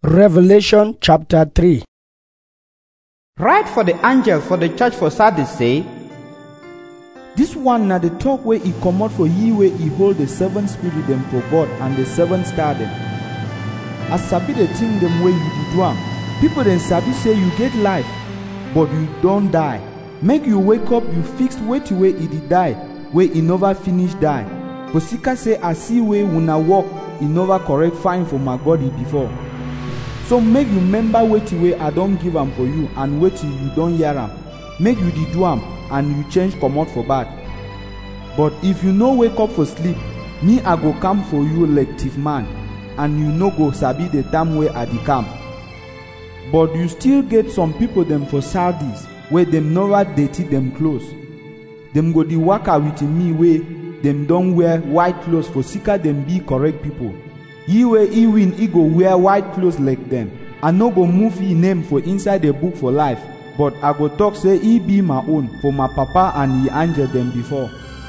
Revelation chapter 3. Write for the angel for the church for Sardis say, This one na the talk where he comot for ye where he hold the seven spirit them for God and the seven star them. As sabi the thing them where you did do am, people then sabi say you get life, but you don't die. Make you wake up, you fixed wait where he did die, where he never finish die. For Sika say I see where una walk, he never correct fine for my God before. So make you remember wetin wey I don give am for you and wetin you don hear am. Make you dey do am and you change comot for bad. But if you no wake up for sleep, me I go come for you like thief man, and you no go sabi the time wey I dey come. But you still get some people dem for Sardis wey dem never dirty dem clothes. Dem go dey waka with me wey dem don wear white clothes for Sika dem be correct people. Ye wey he win, he go wear white clothes like them. I no go move ye name for inside the book for life, but I go talk say he be my own for my papa and he angel them before.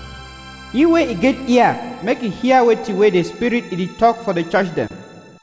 Ye wey he get ear, make he hear wetin wey the spirit he talk for the church them.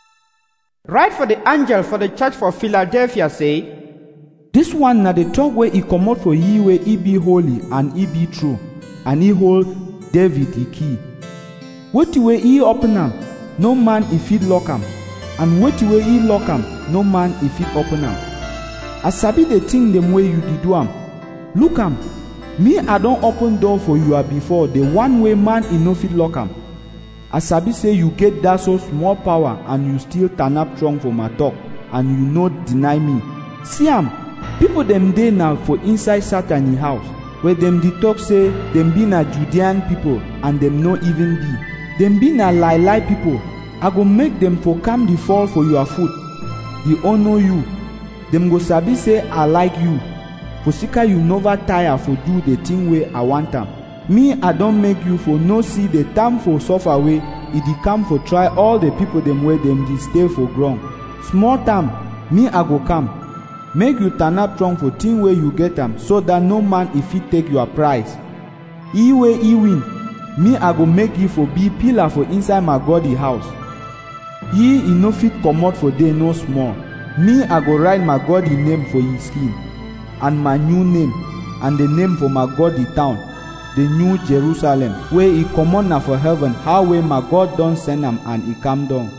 Write for the angel for the church for Philadelphia say, This one na the talk where he comot for ye wey he be holy and he be true, and he hold David the key. Wetin wey he open am, no man if fit lock am, and wetin wey he lock am, no man if fit open am. I sabi the thing them way you did do am. Look am, me I don open door for you before, the one way man he no fit lock am. I sabi say you get that so small power and you still turn up strong for my talk, and you no deny me. See am, people them dey now for inside Satan house, where them dey talk say them be na Judean people and them no even be. Them be na lie people. I go make them for come the fall for your foot. They honor you. Them go sabi say I like you. For Sika you never tire for do the thing way I want them. Me I don't make you for no see the time for suffer way. It dey come for try all the people them way them dey stay for ground. Small time, me I go come. Make you turn up strong for thing way you get them, so that no man if he take your prize. He way he win. Me I go make you for be pillar for inside my God house. He no fit comot for day no small. Me I go write my God name for his skin, and my new name, and the name for my God town, the new Jerusalem, where he comot na for heaven, how way my God don send him and he come down.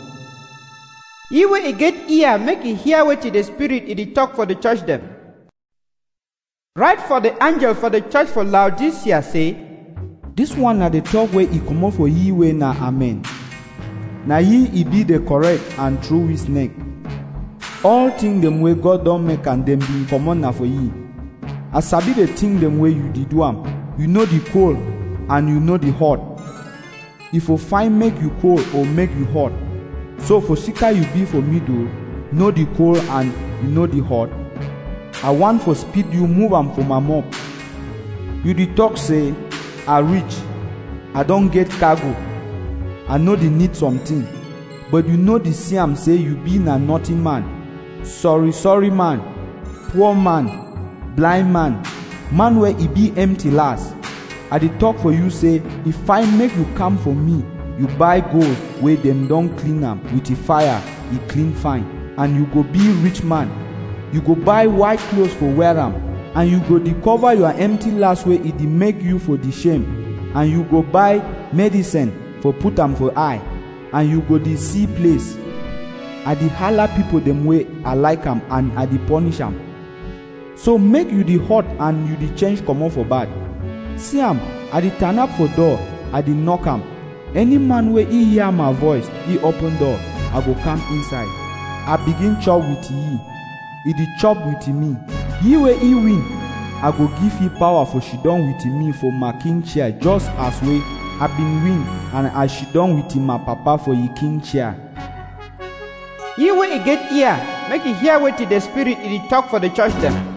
Ye wey he get ear, make he hear wetin the spirit he talk for the church them. Write for the angel for the church for Laodicea say, This one na the talk where he comot for ye way na amen. Na ye he be the correct and true witness. All thing them way God don make and them be comot na for ye. I sabi the thing them way you did do am. You know the cold and you know the hot. If you find make you cold or make you hot. So for Sika you be for middle, know the cold and you know the hot. I want for speed you move am for my mop. You the talk say, I rich, I don't get cargo, I know they need something, but you know the see am say you be na nothing man. Sorry man, poor man, blind man, man where he be empty last. I dey talk for you say, if I make you come for me, you buy gold where them don't clean am with the fire, he clean fine, and you go be rich man. You go buy white clothes for wear am, and you go dey cover your empty last way it dey make you for the shame, and you go buy medicine for put am for eye, and you go dey see place. I dey holla people them way I like am and I dey punish am. So make you dey hot and you dey change comot for bad. See am, I dey turn up for door, I dey knock am. Any man wey he hear my voice, he open door, I go come inside. I begin chop with ye, he dey chop with me. Ye wey he win, I go give you power for she done with me for my king chair, just as way I been win and as she done with my papa for ye king chair. Ye wey he get ear, make he hear wetin the spirit he talk for the church them.